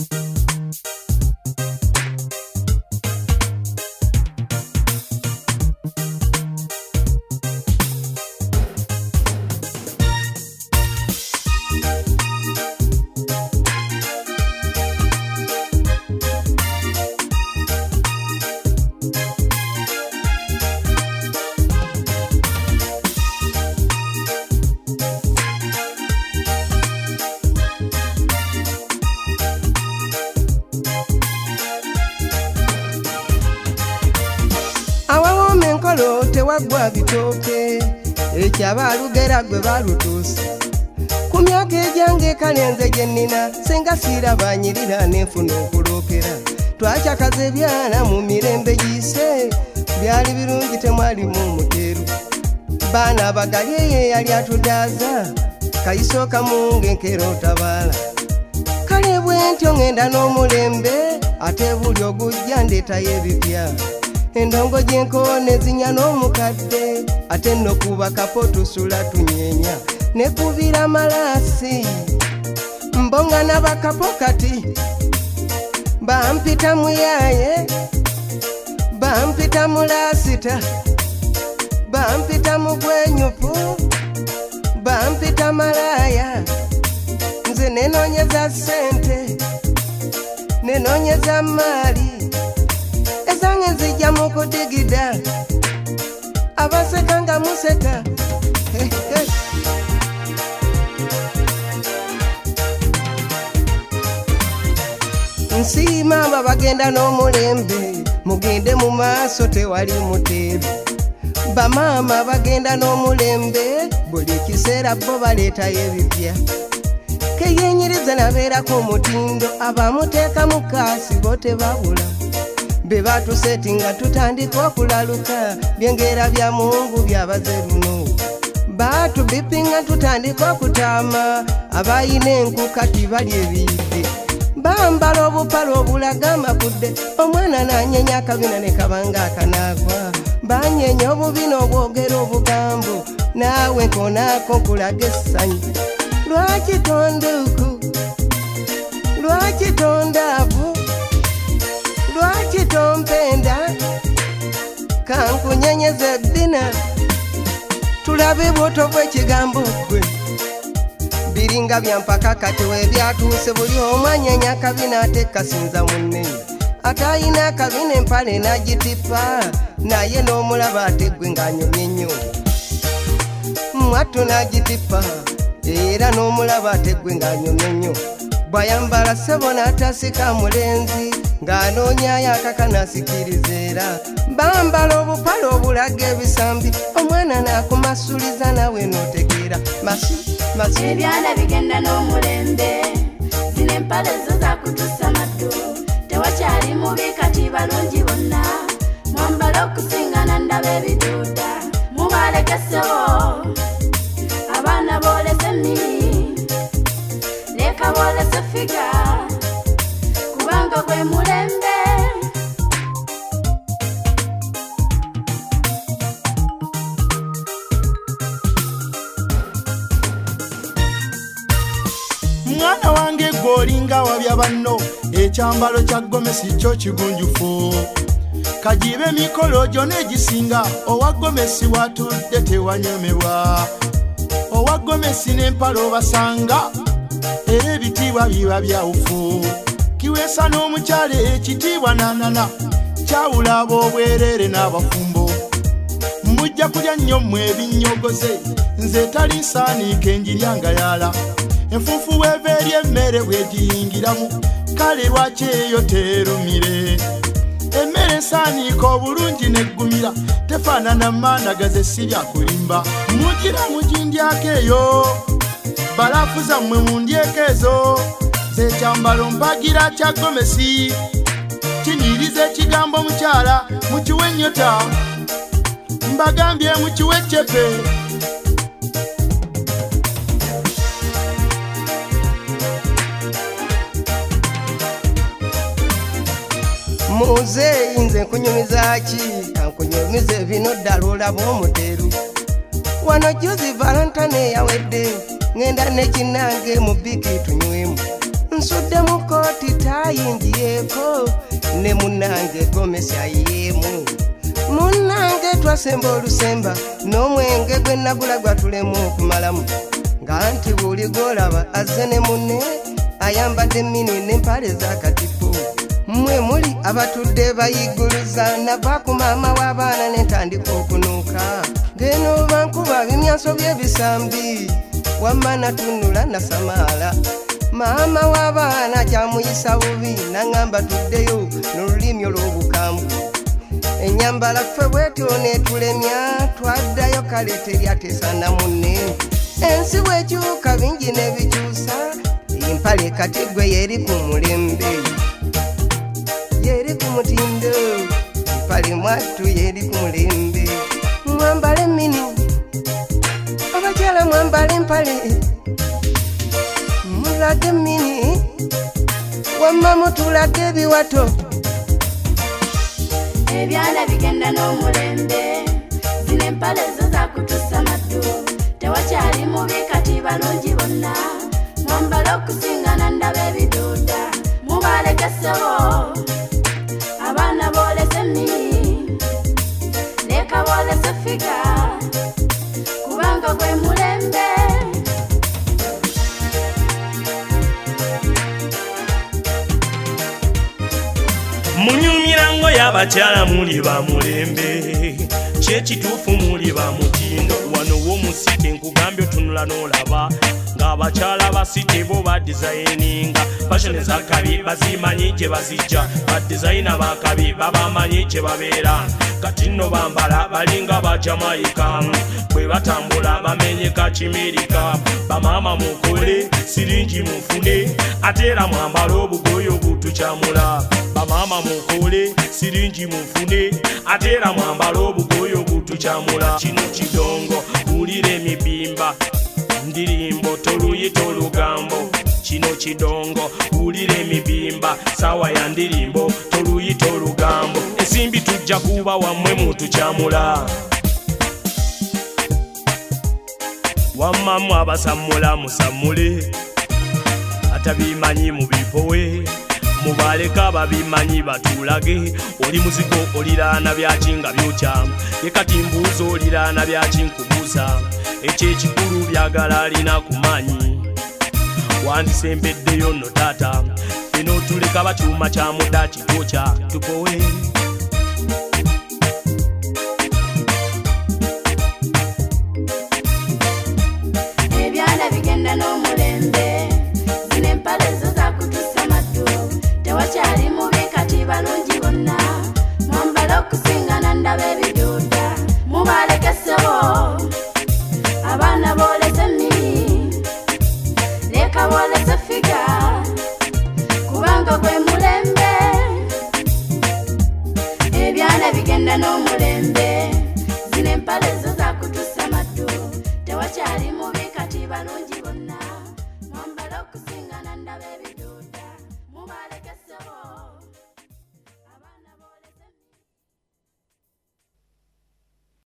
Tewagwa bitoke ekyabalugera gwe balutuusa ku myaka egyange kalenze gye nnina senga sirabanyirira nenfuna okulookera twakyakaza ebyana mu mirembe giyise byali birungi temwalimu muteeru baana abagali ye yali atudaaza kayisooka mu ng'enkera otabaala kale bwentyo ngenda n'omulembe ate buli ogujja ndeetayo ebipya endongo gyenkone zinya n'omukadde ate nno kuba kapo tusula tunyenya ne kubira malasi mbonga n'abakapo kati bampita muyaye bampita mulasita bampita mugwenyupu bampita malaya nze nenonyeza sente nenonyeza mali ezange zijja mu kudigida abaseka nga museka nsiima aba bagenda n'omulembe mugende mu maaso tewali muteeru bamaama bagenda n'omulembe buli kiseera bo baleetayo ebipya keyenyiriza nabeerako omutindo abamuteeka mu kaasi bo tebabula be batusetinga tutandika okulaluka byengera bya Mungu byabaze luno batubipinga tutandika okutaama abayina enku kati bali ebiyidde bambala obupala obulaga amakudde omwana nanyenya akabina ne kabanga akanaagwa banyenya obubina obwogera obugambo naawe nkonaako nkulaga essanyu lwaki tonduku lwaki tondaavu lwaki tompenda kankunyenyeza eddina tulabe bwoto bw'ekigambo gwe biringa byampaka kati webyatuuse buli omu anyenya akabina ate kasinza munne ate ayina akabina empale n'agitipa naye n'omulaba ate gwe ng'anyumye nnyo mwattu n'agitipa era n'omulaba ate gwe ng'anyumye nnyo bwayambala ssebo n'atasika mulenzi ng'anoonyayo akaka n'asikiriza era bambala obupale obulaga ebisambi omwana n'akumasuliza nawe n'otegeera masi ebyana bigenda n'omulembe zino empale zo zakutusa maddu tewakyali mubi kati balungi bonna mwambala okusingana ndaba ebiduuda mubalekesebo abaana boolese emmini leka boolese figa kubanga gwe mulembe mwana wange gwolinga wabya banno ekyambalo kya gomesi kyo kigunjufu kajibe emikolo gyo n'egisinga owa gomesi watudde tewanyomebwa owa gomesi n'empalo basanga era ebitiibwa biba byawufu kiweesa n'omukyala ekitiibwa nanana kyawula ab'obwereere n'abafumbo mujja kulya nnyo mmwe ebinnyogoze nze tali nsaaniika enjiryanga yala enfuufu weeva eri emmere bwegiyingiramu kale lwaki eyo teerumire emmere ensaaniika obulungi neggumira tefaanana maandagaze si byakulimba mugira mugindyako eyo balafu zammwe mundyeko ezo zekyambalo mpagira kya gomesi kinyiriza ekigambo mukyala mukiwe ennyota mbagambye mukiwe eccepe muzeeyi nze nkunyumiza ki kankunyumize bino ddala olaba omuteeru wano juzi valentine yawedde ngenda nekinange mu biki tunywemu nsudde mu kooti tayingiyeeko ne munnange Gomesi ayiyemu munnange twasemba olusemba n'omwenge gwe nagula gwatulemu okumalamu nga nti buli gwolaba azze ne munne ayambadde mini n'empale z'akatipu mmwe muli abatudde bayiguluza nava ku maama w'abaana n'entandika okunuuka ng'eno bankuba bimyanso by'ebisambi wamma natunula nasamaala maama w'abaana kyamuyisa bubi naŋŋamba tuddeyo n'olulimi olw'obukambwe ennyambala ffe bwetyo neetulemya twaddayo kale teryateesana munne ensi bwekyuka bingi n'ebikyusa empale kati gwe yeri ku mulembe yeri ku mutindo empale mwattu yeri ku mulembe mwambale mini abakyala mwambale empale mulage mini wamma mutulage ebiwato ebyana bigenda n'omulembe zino empale zo zakutusa maddu tewakyali mubi kati balungi bonna mwambala okusingana ndaba ebiduuda mubalekesewo abaana boolese mini leka boolese figa kubanga gwe mulembe munyumirango y'abakyala muli ba mulembe kyekituufu muli ba mutindo wano w'omusite nkugambye otunula n'olaba ng'abakyala basite bo badizayininga fashoni zakabi bazimanyi gye bazijja badizayina bakabi babamanyi gye babeera kati nno bambala balinga bajamayika bwe batambula bamenyeka kimerika bamaama mukole siringi mufune ate era mwambala obugoye obutukyamula bamaama mukole siringi mufune ate era mwambala obugoye obutukyamula kino kidongo wulira emibimba ndirimbo toluyita olugambo kino kidongo wulira emibimba sawa ya ndirimbo toluyita olugambo ensimbi tujja kuba wammwe mutukyamula wammamu abasamula musamule atabimanyi mubipowe mubaleka babimanyi batulage oli muzigo oliraana byakinga byokya yekati mbuuza oliraana byakinkubuuza ekyekikulu byagala alina kumanyi wandisembeddeyo nno taata eno tuleka bakyuma kya mudda kitokya tupowe